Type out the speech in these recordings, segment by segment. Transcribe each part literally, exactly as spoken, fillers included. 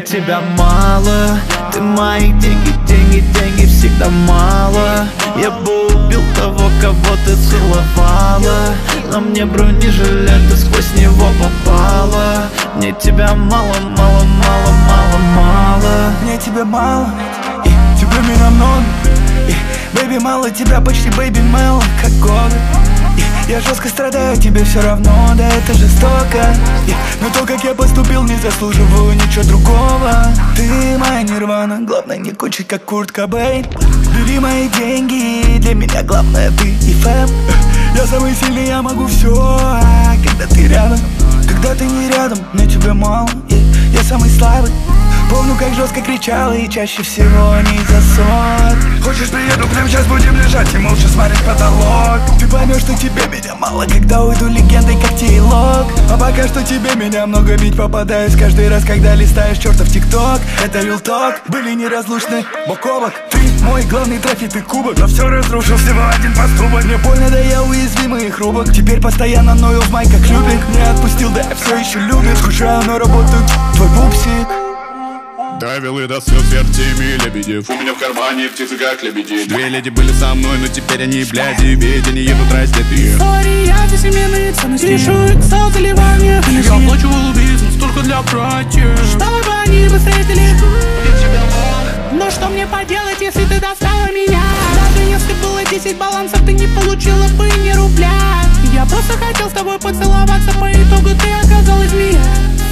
тебя мало. Ты мои деньги, деньги, деньги всегда мало. Я бы убил того, кого ты целовала. На мне бронежилет, ты сквозь него попала. Мне тебя мало, мало, мало, мало, мало. Мне тебя мало, и тебя меня много. И, бэйби, мало тебя, почти бэйби мело, как годы. И, я жестко страдаю, тебе все равно, да это жестоко. И, но то, как я поступил, не заслуживаю ничего другого. Ты моя нирвана, главное не кончить, как Курт Кобейн. Бери мои деньги, для меня главное ты и фэм. Я самый сильный, я могу все, когда ты рядом. Когда ты не рядом, мне тебя мало, yeah. Я самый слабый. Помню, как жестко кричала, и чаще всего не за сон. Хочешь, приеду к нам, сейчас будем лежать и молча смотреть в потолок. Ты поймешь, что тебе меня мало, когда уйду легендой, как Тейлок. А пока что тебе меня много, ведь попадаюсь каждый раз, когда листаешь чертов ТикТок. Это Real Talk, были неразлучны бок о бок. Ты мой главный трофей, ты кубок, но все разрушил всего один поступок. Мне больно, да я уязвимый и хрупок. Теперь постоянно ною в май, как любик. Не отпустил, да я все еще любит. Скучаю, но работаю, твой пупсик. Довел и до слез вертими лебедев. У меня в кармане птицы как лебеди. Две леди были со мной, но теперь они бляди. Ведь они едут раздетые. История за семейные ценности. Решают со заливания. Я плачу убийцам только для братьев, чтобы они бы встретили. Но что мне поделать, если ты достала меня? Даже если было десять балансов, ты не получила бы ни рубля. Я просто хотел с тобой поцеловаться, по итогу ты оказалась змея.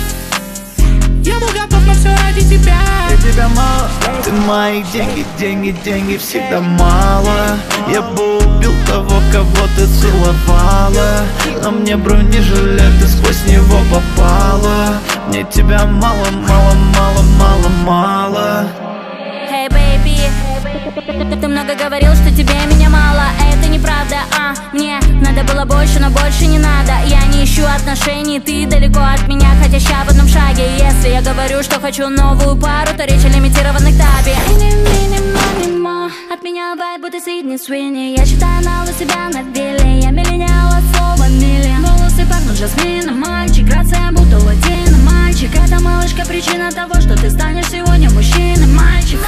Я был готов на все ради тебя. Я тебя мало, ты мои деньги, деньги, деньги всегда мало. Я бы убил того, кого ты целовала. На мне бронежилет, ты сквозь него попала. Мне тебя мало, мало, мало, мало, мало. Hey baby, ты много говорил, что тебе меня мало. Это неправда, а мне надо было больше, но больше не надо. Я не ищу отношений, ты далеко от меня, хотя ща в одном шаге. Если я говорю, что хочу новую пару, то речь о лимитированных табе. От меня вайб, будто Сидни Суини. Я считаю нал у себя на вилле. Я миллениал от слова миллион. Волосы пахнут жасмином, мальчик. Грация будто латино, мальчик. Это малышка причина того, что ты станешь сегодня мужчиной, мальчик.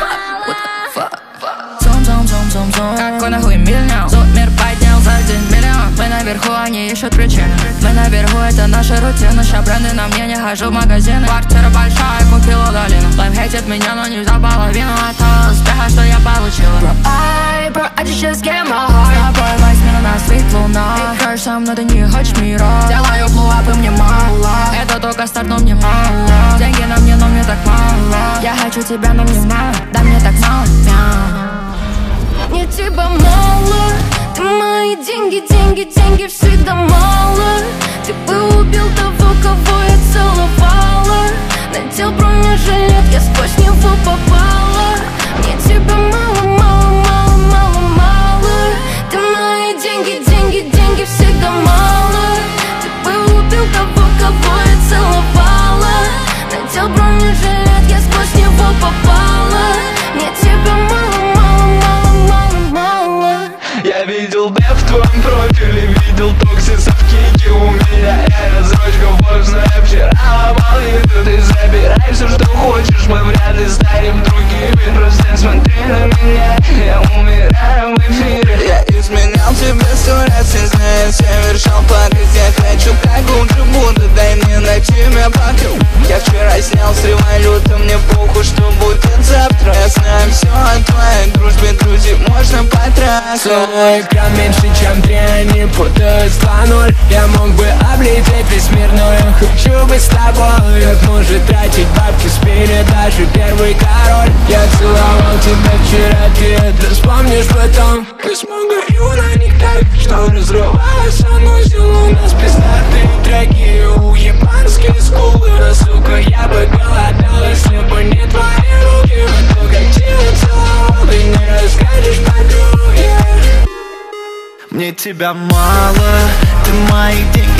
Какой нахуй миллион? Зод мир поднял за один миллион. Мы наверху, они ищут причины. Мы наверху, это наша рутина. Ща бренды на мне, не хожу в магазины. Квартира большая, купила долину. Лайф хейтит меня, но не за половину от того успеха, что я получила. Bro, I, bro, I just get my heart. С тобой возьми на свет луна. Ты кажешь со мной, ты не хочешь мира. Делаю блуапы, мне мало. Это только старт, но мне мало. Деньги на мне, но мне так мало. Я хочу тебя, но мне мало. Да мне так мало, мяу. Мне тебя мало, ты мои деньги, деньги, деньги всегда мало. Ты бы убил того, кого я целовала. Надел бронежилет, я сквозь него попала. Мне тебя мало, мало, мало, мало, мало. Ты мои деньги, деньги, деньги всегда мало. Ты бы убил того, кого я целовала. Надел бронежилет, я сквозь него попала. Мне тебя мало, мало, мало, мало. Я видел бэп в твоем профиле, видел токсисов кики у меня. Я разрочка вкусная, вчера ломал еду. Ты забирай все, что хочешь, мы вряд ли станем другими. Просто смотри на меня, я умираю в эфире. Я изменял тебе сто раз, не зная, совершал порыв. Я хочу как лучше буду, дай мне на тебя покрыл. Я вчера снял с революта, мне похуй, что будет завтра. Я знаю все о твоей дружбе, друзей можно потратить. Мой экран меньше, чем три, они путают два ноль. Я мог бы облететь весь мир, но я хочу быть с тобой. Как может тратить бабки с передачи первый король. Я целовал тебя вчера, ты это вспомнишь потом. Мы смогу на них так, что разрывалось санузел. У нас пиздатые треки, уебанские скулы. Но, сука, я бы голодал, если бы не твои руки. Но то, как тебя целовал, ты не расскажешь подруге. Мне тебя мало, ты мои деньги,